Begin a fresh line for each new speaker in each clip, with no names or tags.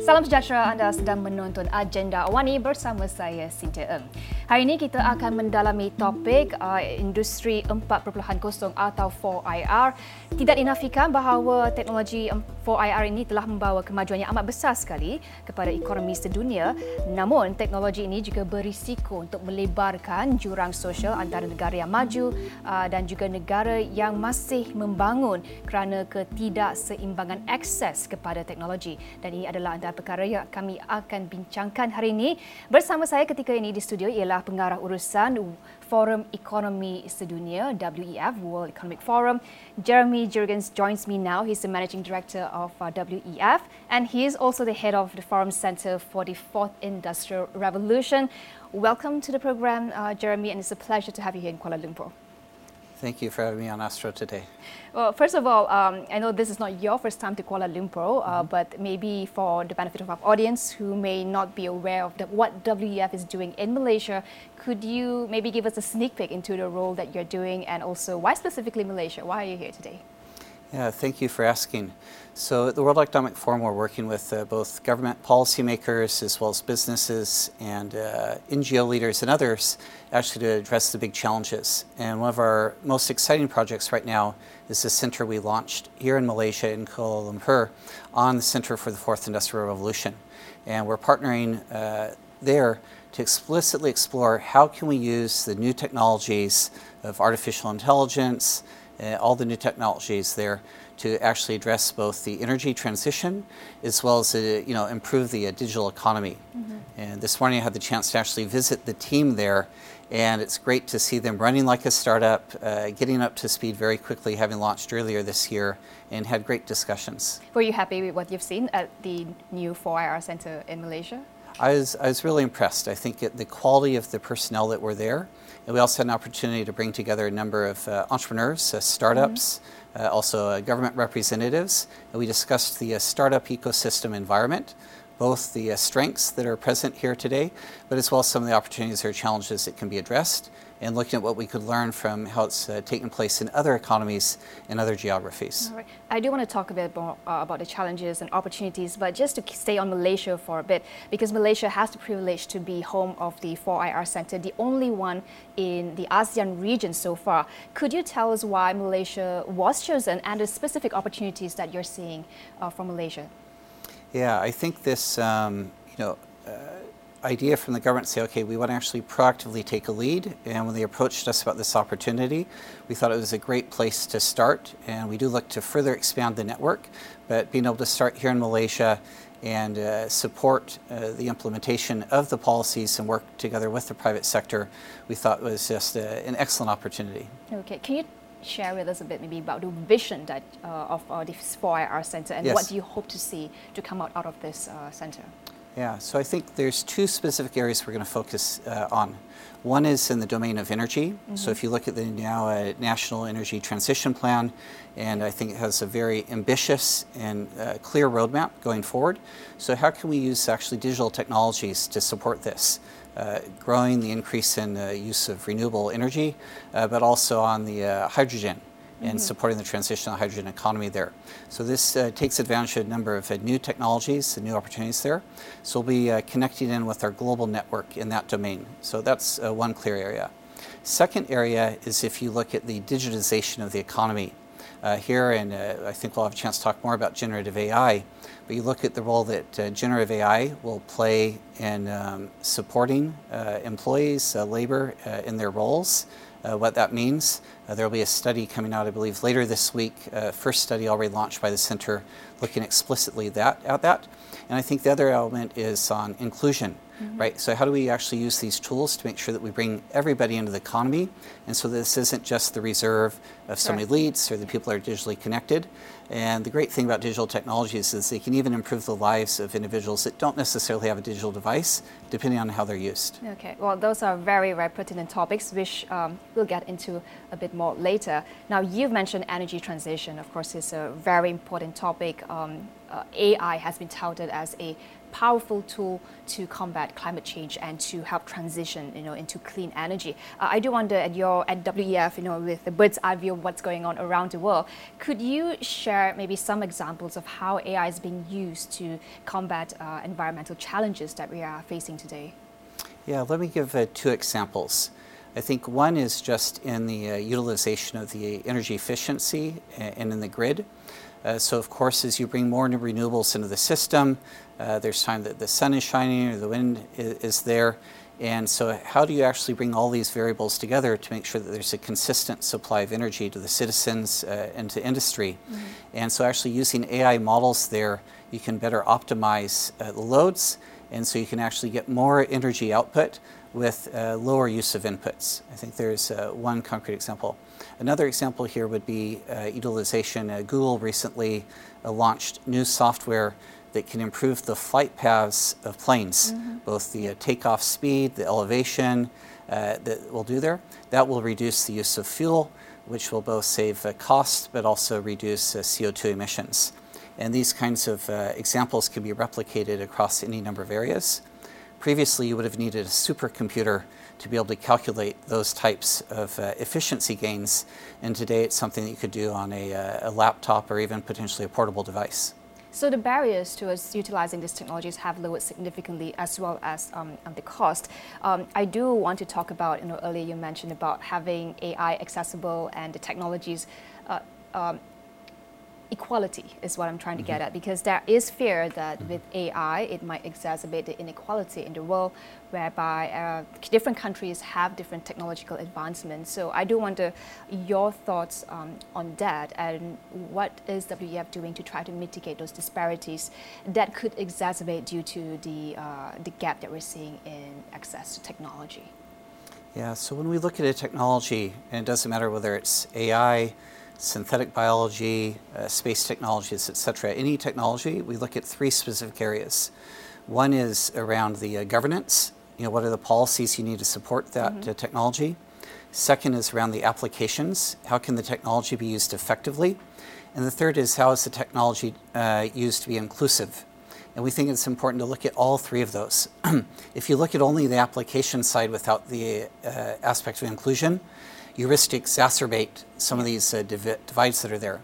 Salam sejahtera, anda sedang menonton Agenda Awani bersama saya, Cynthia Ng. Hari ini kita akan mendalami topik industri 4.0 atau 4IR. Tidak dinafikan bahawa teknologi 4IR ini telah membawa kemajuan yang amat besar sekali kepada ekonomi sedunia. Namun, teknologi ini juga berisiko untuk melebarkan jurang sosial antara negara yang maju dan juga negara yang masih membangun kerana ketidakseimbangan akses kepada teknologi. Dan ini adalah antara perkara yang kami akan bincangkan hari ini. Bersama saya ketika ini di studio ialah pengarah urusan Forum Ekonomi Sedunia, WEF, World Economic Forum. Jeremy Jurgens joins me now. He's the Managing Director of WEF, and he is also the head of the Forum Centre for the Fourth Industrial Revolution. Welcome to the program, Jeremy, and it's a pleasure to have you here in Kuala Lumpur.
Thank you for having me on Astro today.
Well, first of all, I know this is not your first time to Kuala Lumpur, but maybe for the benefit of our audience who may not be aware of what WEF is doing in Malaysia, could you maybe give us a sneak peek into the role that you're doing, and also why specifically Malaysia? Why are you here today?
Yeah, thank you for asking. So at the World Economic Forum, we're working with both government policymakers as well as businesses and NGO leaders and others actually to address the big challenges. And one of our most exciting projects right now is the center we launched here in Malaysia in Kuala Lumpur on the Center for the Fourth Industrial Revolution. And we're partnering there to explicitly explore how can we use the new technologies of artificial intelligence, all the new technologies there to actually address both the energy transition as well as improve the digital economy. And this morning I had the chance to actually visit the team there, and it's great to see them running like a startup, getting up to speed very quickly, having launched earlier this year, and had great discussions.
Were you happy with what you've seen at the new 4IR Centre in Malaysia?
I was really impressed. I think the quality of the personnel that were there, and we also had an opportunity to bring together a number of entrepreneurs, startups, also government representatives, and we discussed the startup ecosystem environment, both the strengths that are present here today, but as well as some of the opportunities or challenges that can be addressed, and looking at what we could learn from how it's taken place in other economies and other geographies.
All right. I do want to talk a bit more about the challenges and opportunities, but just to stay on Malaysia for a bit, because Malaysia has the privilege to be home of the 4IR Centre, the only one in the ASEAN region so far. Could you tell us why Malaysia was chosen and the specific opportunities that you're seeing from Malaysia?
Yeah, I think this, idea from the government to say, okay, we want to actually proactively take a lead, and when they approached us about this opportunity, we thought it was a great place to start, and we do look to further expand the network, but being able to start here in Malaysia and support the implementation of the policies and work together with the private sector, we thought was just an excellent opportunity.
Okay, can you share with us a bit maybe about the vision that of this 4IR Centre, and what do you hope to see to come out of this centre?
Yeah, so I think there's two specific areas we're going to focus on. One is in the domain of energy. So if you look at the now National Energy Transition Plan, and I think it has a very ambitious and clear roadmap going forward. So how can we use actually digital technologies to support this? Growing the increase in use of renewable energy, but also on the hydrogen, and supporting the transition to the hydrogen economy there. So this takes advantage of a number of new technologies and new opportunities there. So we'll be connecting in with our global network in that domain. So that's one clear area. Second area is if you look at the digitization of the economy. Here, and I think we'll have a chance to talk more about generative AI, but you look at the role that generative AI will play in supporting employees, labor in their roles, what that means. There will be a study coming out, I believe, later this week, first study already launched by the Centre looking explicitly at that. And I think the other element is on inclusion, right? So how do we actually use these tools to make sure that we bring everybody into the economy, and so this isn't just the reserve of some elites or the people that are digitally connected. And the great thing about digital technologies is they can even improve the lives of individuals that don't necessarily have a digital device, depending on how they're used.
Okay, well, those are very, very pertinent topics, which we'll get into a bit more later. Now, you've mentioned energy transition. Of course, it's a very important topic. AI has been touted as a powerful tool to combat climate change and to help transition, into clean energy. I do wonder at WEF, with the bird's eye view of what's going on around the world, could you share maybe some examples of how AI is being used to combat environmental challenges that we are facing today?
Yeah, let me give 2 examples. I think one is just in the utilization of the energy efficiency and in the grid. So of course, as you bring more new renewables into the system, there's time that the sun is shining or the wind is there. And so how do you actually bring all these variables together to make sure that there's a consistent supply of energy to the citizens and to industry? Mm-hmm. And so actually using AI models there, you can better optimize the loads, and so you can actually get more energy output with lower use of inputs. I think there's one concrete example. Another example here would be utilization. Google recently launched new software that can improve the flight paths of planes, mm-hmm. both the takeoff speed, the elevation that will do there. That will reduce the use of fuel, which will both save cost but also reduce CO2 emissions. And these kinds of examples can be replicated across any number of areas. Previously, you would have needed a supercomputer to be able to calculate those types of efficiency gains, and today it's something that you could do on a laptop or even potentially a portable device.
So the barriers to us utilizing these technologies have lowered significantly, as well as the cost. I do want to talk about, earlier you mentioned about having AI accessible and the technologies. Equality is what I'm trying to get at, because there is fear that with AI, it might exacerbate the inequality in the world, whereby different countries have different technological advancements. So I do wonder your thoughts on that, and what is WEF doing to try to mitigate those disparities that could exacerbate due to the gap that we're seeing in access to technology.
Yeah, so when we look at a technology, and it doesn't matter whether it's AI, synthetic biology, space technologies, etc. Any technology, we look at 3 specific areas. One is around the governance. What are the policies you need to support that mm-hmm. Technology? Second is around the applications. How can the technology be used effectively? And the third is, how is the technology used to be inclusive? And we think it's important to look at all 3 of those. If you look at only the application side without the aspect of inclusion, you risk to exacerbate some of these divides that are there.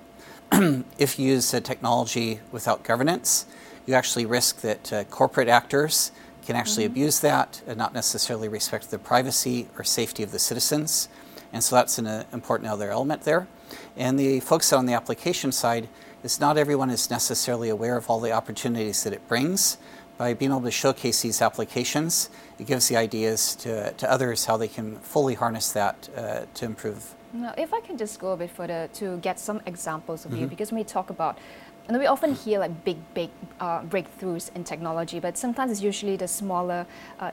If you use technology without governance, you actually risk that corporate actors can actually mm-hmm. abuse that and not necessarily respect the privacy or safety of the citizens. And so that's an important other element there. And the focus on the application side is not everyone is necessarily aware of all the opportunities that it brings. By being able to showcase these applications, it gives the ideas to others how they can fully harness that to improve.
Now, if I can just go a bit further to get some examples of
mm-hmm.
you, because when we talk about, we often hear like big breakthroughs in technology, but sometimes it's usually the smaller,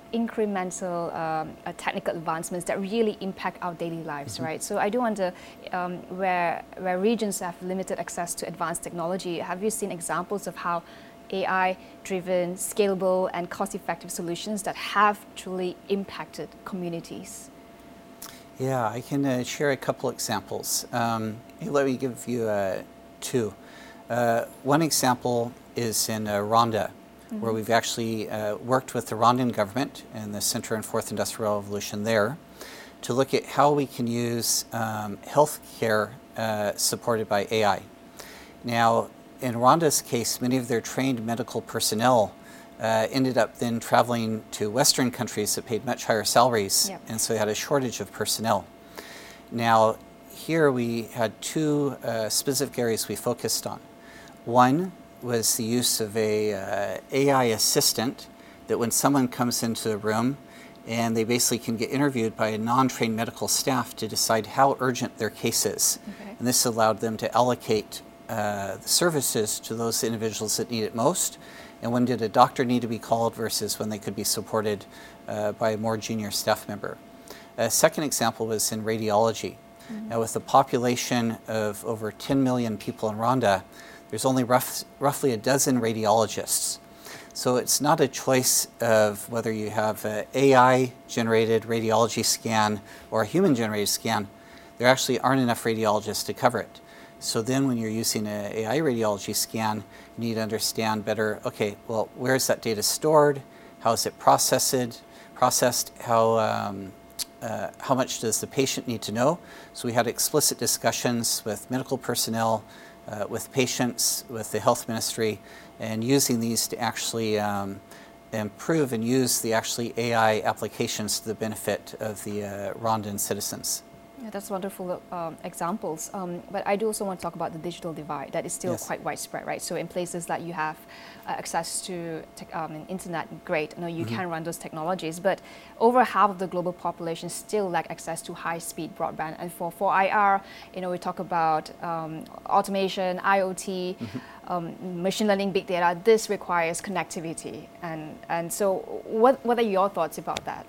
incremental technical advancements that really impact our daily lives, mm-hmm. right? So I do wonder, where regions have limited access to advanced technology, have you seen examples of how AI-driven, scalable, and cost-effective solutions that have truly impacted communities?
Yeah, I can share a couple examples. Let me give you 2. One example is in Rwanda, mm-hmm. where we've actually worked with the Rwandan government and the Center on Fourth Industrial Revolution there to look at how we can use healthcare supported by AI. Now, in Rwanda's case, many of their trained medical personnel ended up then traveling to Western countries that paid much higher salaries, yep. and so they had a shortage of personnel. Now, here we had 2 specific areas we focused on. One was the use of a AI assistant that when someone comes into the room, and they basically can get interviewed by a non-trained medical staff to decide how urgent their case is. Okay. And this allowed them to allocate the services to those individuals that need it most, and when did a doctor need to be called versus when they could be supported by a more junior staff member. A second example was in radiology. Mm-hmm. Now, with a population of over 10 million people in Rwanda, there's only roughly a dozen radiologists. So it's not a choice of whether you have an AI-generated radiology scan or a human-generated scan. There actually aren't enough radiologists to cover it. So then when you're using an AI radiology scan, you need to understand better, okay, well, where is that data stored? How is it processed? How much does the patient need to know? So we had explicit discussions with medical personnel, with patients, with the health ministry, and using these to actually improve and use the actually AI applications to the benefit of the Rwandan citizens.
Yeah, that's wonderful examples. But I do also want to talk about the digital divide that is still
Yes.
quite widespread, right? So in places that you have access to internet, great, you can run those technologies, but over half of the global population still lack access to high-speed broadband. And for 4IR, we talk about automation, IoT, machine learning, big data. This requires connectivity. And so what are your thoughts about that?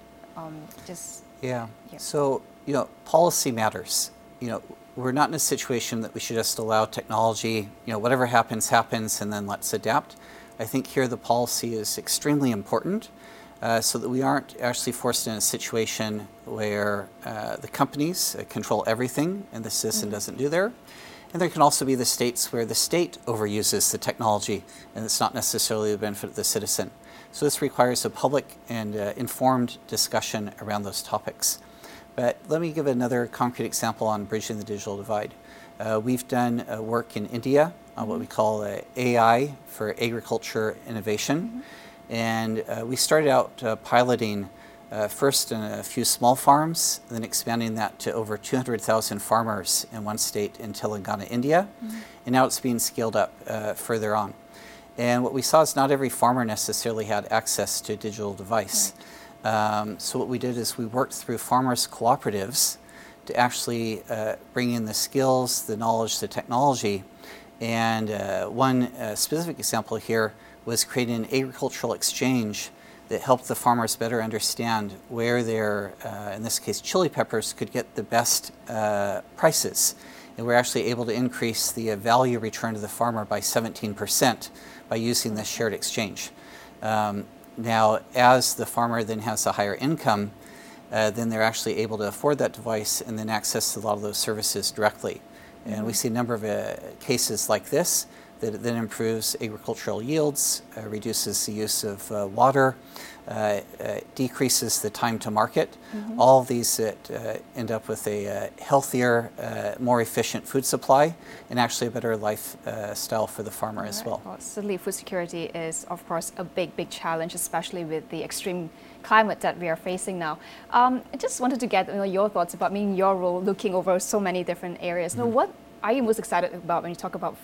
Yeah. So, policy matters. We're not in a situation that we should just allow technology, whatever happens, happens, and then let's adapt. I think here the policy is extremely important so that we aren't actually forced in a situation where the companies control everything and the citizen doesn't do there. And there can also be the states where the state overuses the technology and it's not necessarily the benefit of the citizen. So this requires a public and informed discussion around those topics. But let me give another concrete example on bridging the digital divide. We've done work in India on what we call AI for agriculture innovation. And we started out piloting first in a few small farms, then expanding that to over 200,000 farmers in one state in Telangana, India. And now it's being scaled up further on. And what we saw is not every farmer necessarily had access to a digital device. Right. So what we did is we worked through farmers' cooperatives to actually bring in the skills, the knowledge, the technology. And one specific example here was creating an agricultural exchange that helped the farmers better understand where their, in this case, chili peppers could get the best prices. And we're actually able to increase the value return to the farmer by 17% by using this shared exchange. Now, as the farmer then has a higher income, then they're actually able to afford that device and then access a lot of those services directly. And we see a number of cases like this that then improves agricultural yields, reduces the use of water, decreases the time to market. All of these that end up with a healthier, more efficient food supply and actually a better lifestyle for the farmer as well.
Well, certainly food security is, of course, a big challenge, especially with the extreme climate that we are facing now. I just wanted to get your thoughts about your role looking over so many different areas. Now, what are you most excited about when you talk about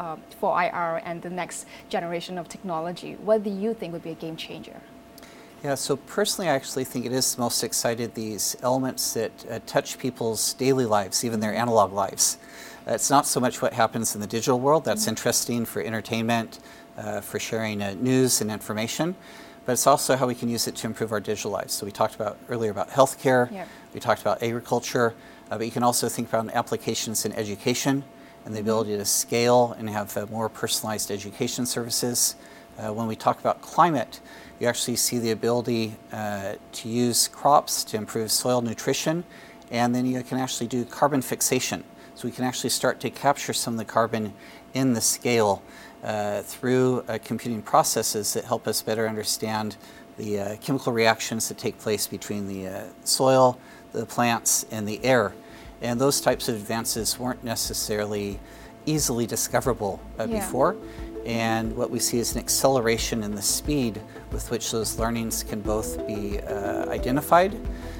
4IR and the next generation of technology? What do you think would be a game changer?
Yeah, so personally I actually think it is most excited these elements that touch people's daily lives, even their analog lives. It's not so much what happens in the digital world, that's interesting for entertainment, for sharing news and information, but it's also how we can use it to improve our digital lives. So we talked about earlier about healthcare, we talked about agriculture, but you can also think about applications in education and the ability to scale and have more personalized education services. When we talk about climate, you actually see the ability to use crops to improve soil nutrition, and then you can actually do carbon fixation. So we can actually start to capture some of the carbon in the scale through computing processes that help us better understand the chemical reactions that take place between the soil, the plants, and the air. And those types of advances weren't necessarily easily discoverable before. And what we see is an acceleration in the speed with which those learnings can both be identified,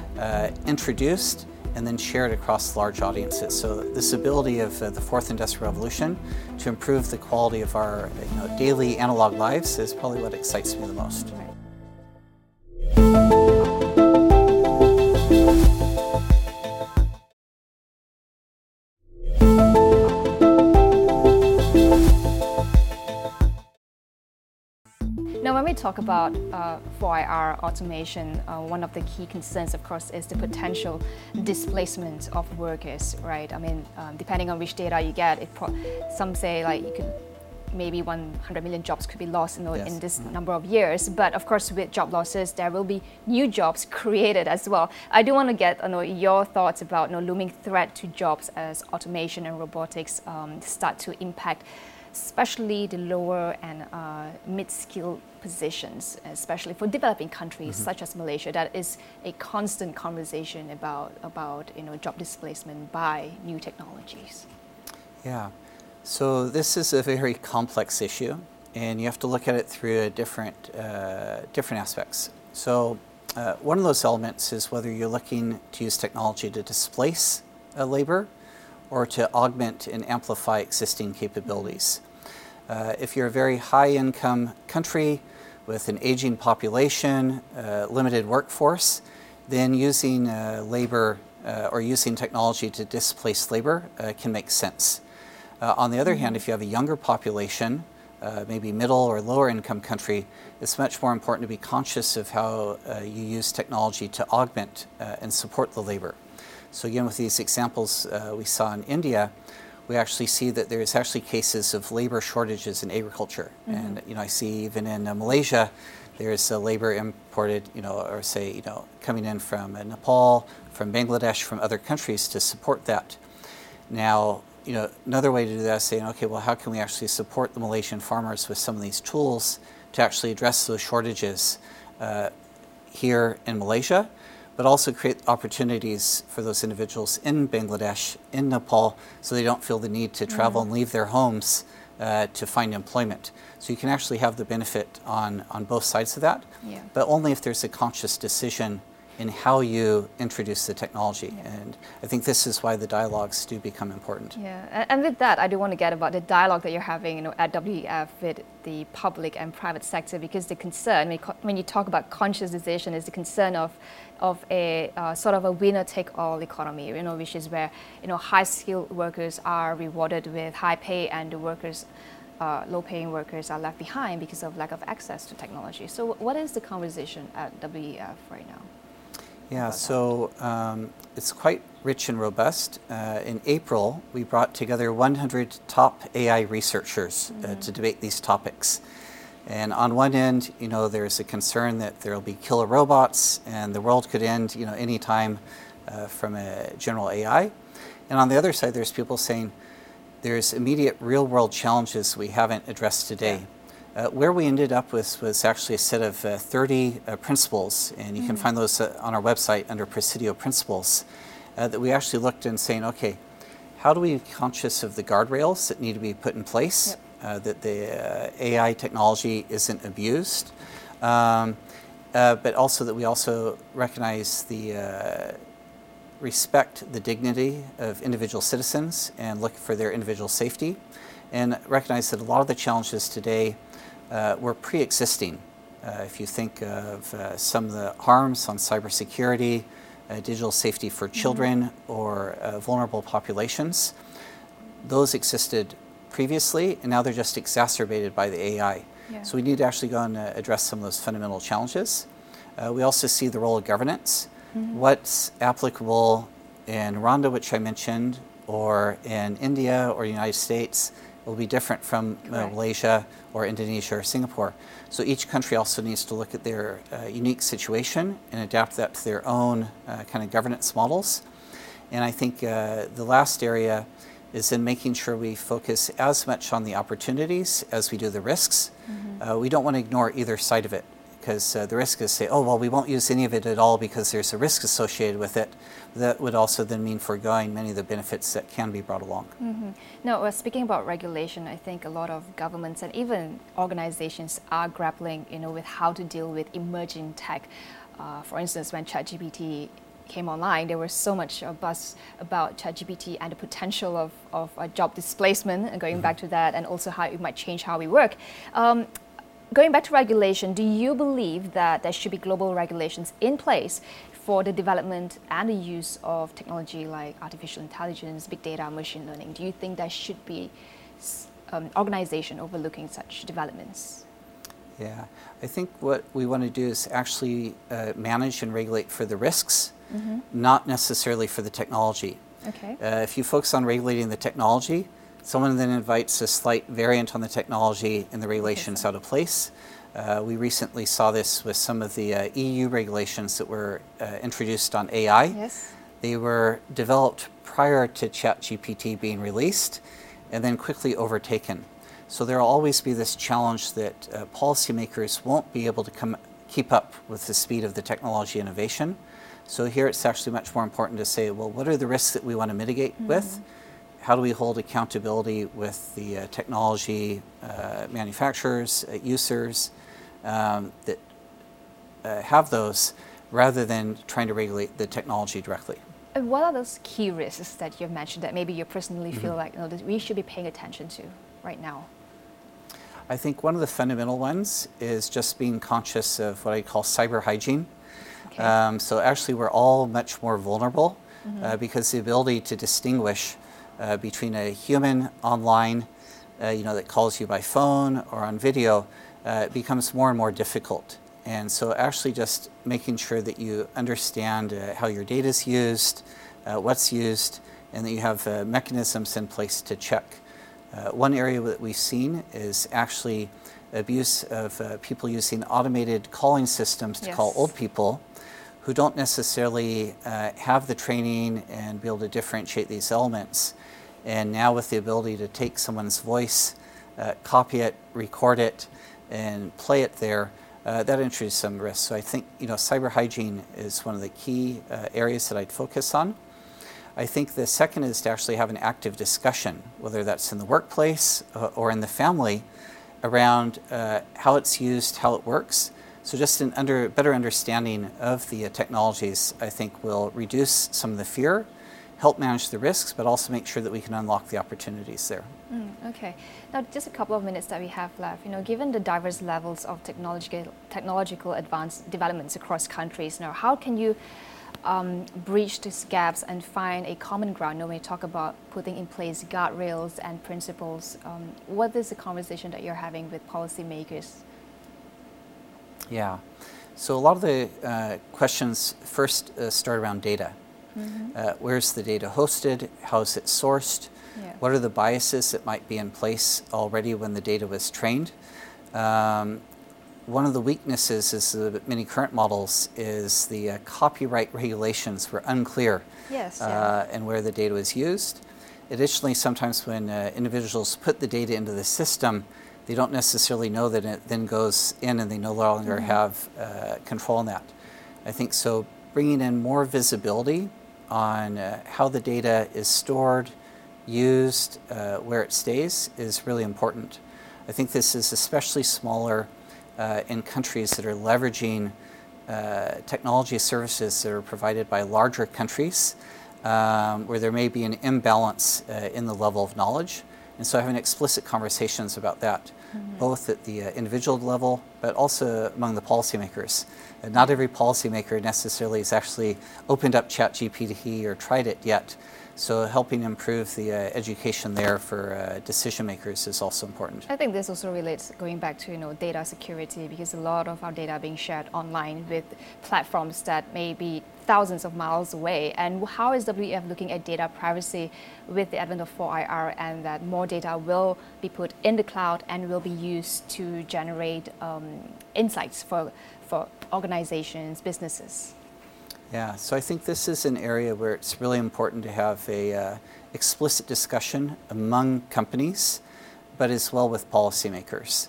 introduced, and then shared across large audiences. So this ability of the fourth industrial revolution to improve the quality of our daily analog lives is probably what excites me the most.
Now, when we talk about 4IR automation, one of the key concerns, of course, is the potential displacement of workers, right? I mean, depending on which data you get, some say like you could maybe 100 million jobs could be lost in this number of years. But of course, with job losses, there will be new jobs created as well. I do want to get your thoughts about looming threat to jobs as automation and robotics start to impact especially the lower and mid-skilled positions, especially for developing countries such as Malaysia. That is a constant conversation about job displacement by new technologies.
Yeah, so this is a very complex issue, and you have to look at it through different aspects. So one of those elements is whether you're looking to use technology to displace labor or to augment and amplify existing capabilities. If you're a very high-income country with an aging population, limited workforce, then using labor or using technology to displace labor can make sense. On the other hand, if you have a younger population, maybe middle or lower income country, it's much more important to be conscious of how you use technology to augment and support the labor. So again, with these examples we saw in India, we actually see that there's actually cases of labor shortages in agriculture. And I see even in Malaysia, there's labor imported, or say, coming in from Nepal, from Bangladesh, from other countries to support that. Now, another way to do that is saying, okay, well, how can we actually support the Malaysian farmers with some of these tools to actually address those shortages here in Malaysia, but also create opportunities for those individuals in Bangladesh, in Nepal, so they don't feel the need to travel and leave their homes to find employment. So you can actually have the benefit on both sides of that, but only if there's a conscious decision in how you introduce the technology. And I think this is why the dialogues do become important.
Yeah, and with that, I do want to get about the dialogue that you're having at WEF with the public and private sector, because the concern, when you talk about conscious decision, is the concern of a sort of a winner-take-all economy, which is where high-skilled workers are rewarded with high pay, and the workers, low-paying workers, are left behind because of lack of access to technology. So, what is the conversation at WEF right now?
Yeah, so it's quite rich and robust. In April, we brought together 100 top AI researchers to debate these topics. And on one end, there's a concern that there will be killer robots and the world could end, any time from a general AI. And on the other side, there's people saying there's immediate real-world challenges we haven't addressed today. Where we ended up with was actually a set of 30 principles, and you can find those on our website under Presidio Principles, that we actually looked in saying, okay, how do we be conscious of the guardrails that need to be put in place, that the AI technology isn't abused, but also that we also recognize respect the dignity of individual citizens and look for their individual safety, and recognize that a lot of the challenges today were pre-existing. If you think of some of the harms on cybersecurity, digital safety for children, or vulnerable populations, those existed previously, and now they're just exacerbated by the AI. So we need to actually go and address some of those fundamental challenges. We also see the role of governance. What's applicable in Rwanda, which I mentioned, or in India or the United States, will be different from Malaysia or Indonesia or Singapore. So each country also needs to look at their unique situation and adapt that to their own kind of governance models. And I think the last area is in making sure we focus as much on the opportunities as we do the risks. We don't want to ignore either side of it, because the risk is say, oh, well, we won't use any of it at all because there's a risk associated with it. That would also then mean foregoing many of the benefits that can be brought along.
Now, speaking about regulation, I think a lot of governments and even organizations are grappling, with how to deal with emerging tech. For instance, when ChatGPT came online, there was so much buzz about ChatGPT and the potential of job displacement, and going back to that, and also how it might change how we work. Going back to regulation, do you believe that there should be global regulations in place for the development and the use of technology like artificial intelligence, big data, machine learning? Do you think there should be organization overlooking such developments?
Yeah, I think what we want to do is actually manage and regulate for the risks, not necessarily for the technology.
Okay.
If you focus on regulating the technology, Someone then invites a slight variant on the technology and the regulations out of place. We recently saw this with some of the EU regulations that were introduced on AI.
Yes.
They were developed prior to ChatGPT being released and then quickly overtaken. So there will always be this challenge that policymakers won't be able to keep up with the speed of the technology innovation. So here it's actually much more important to say, well, what are the risks that we want to mitigate with? How do we hold accountability with the technology manufacturers, users that have those, rather than trying to regulate the technology directly?
And what are those key risks that you've mentioned that maybe you personally feel like that we should be paying attention to right now?
I think one of the fundamental ones is just being conscious of what I call cyber hygiene. Okay. So actually we're all much more vulnerable because the ability to distinguish between a human online, that calls you by phone or on video, becomes more and more difficult. And so actually just making sure that you understand how your data is used, what's used, and that you have mechanisms in place to check. One area that we've seen is actually abuse of people using automated calling systems to call old people who don't necessarily have the training and be able to differentiate these elements. And now with the ability to take someone's voice, copy it, record it, and play it there, that introduces some risk. So I think cyber hygiene is one of the key areas that I'd focus on. I think the second is to actually have an active discussion, whether that's in the workplace or in the family, around how it's used, how it works. So just an better understanding of the technologies, I think, will reduce some of the fear, help manage the risks, but also make sure that we can unlock the opportunities there.
Okay. Now, just a couple of minutes that we have left. Given the diverse levels of technological developments across countries, now how can you breach these gaps and find a common ground when we talk about putting in place guardrails and principles? What is the conversation that you're having with policymakers?
Yeah. So a lot of the questions first start around data. Where's the data hosted? How is it sourced? Yeah. What are the biases that might be in place already when the data was trained? One of the weaknesses is many current models is the copyright regulations were unclear and where the data was used. Additionally, sometimes when individuals put the data into the system, they don't necessarily know that it then goes in and they no longer have control on that. I think so bringing in more visibility on how the data is stored, used, where it stays is really important. I think this is especially smaller in countries that are leveraging technology services that are provided by larger countries where there may be an imbalance in the level of knowledge. And so having explicit conversations about that, both at the individual level, but also among the policymakers. Not every policymaker necessarily has actually opened up ChatGPT or tried it yet. So helping improve the education there for decision makers is also important.
I think this also relates going back to data security, because a lot of our data are being shared online with platforms that may be thousands of miles away. And how is WEF looking at data privacy with the advent of 4IR, and that more data will be put in the cloud and will be used to generate insights for organizations, businesses?
Yeah, so I think this is an area where it's really important to have a explicit discussion among companies, but as well with policymakers.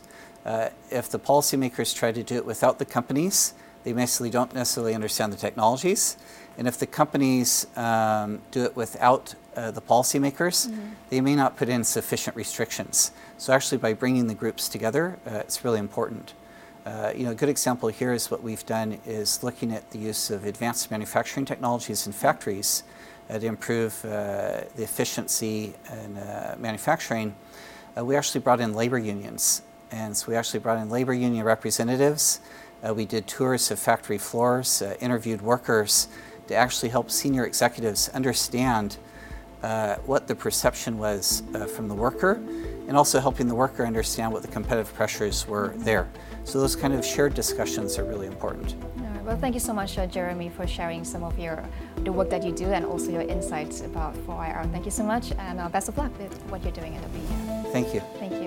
If the policymakers try to do it without the companies, they basically don't necessarily understand the technologies. And if the companies do it without the policymakers, they may not put in sufficient restrictions. So actually by bringing the groups together, it's really important. A good example here is what we've done is looking at the use of advanced manufacturing technologies in factories to improve the efficiency in manufacturing. We actually brought in labor unions. And so we actually brought in labor union representatives. We did tours of factory floors, interviewed workers to actually help senior executives understand what the perception was from the worker and also helping the worker understand what the competitive pressures were there. So those kind of shared discussions are really important.
Well, thank you so much, Jeremy, for sharing some of the work that you do and also your insights about 4IR. Thank you so much, and best of luck with what you're doing in the year.
Thank you.
Thank you.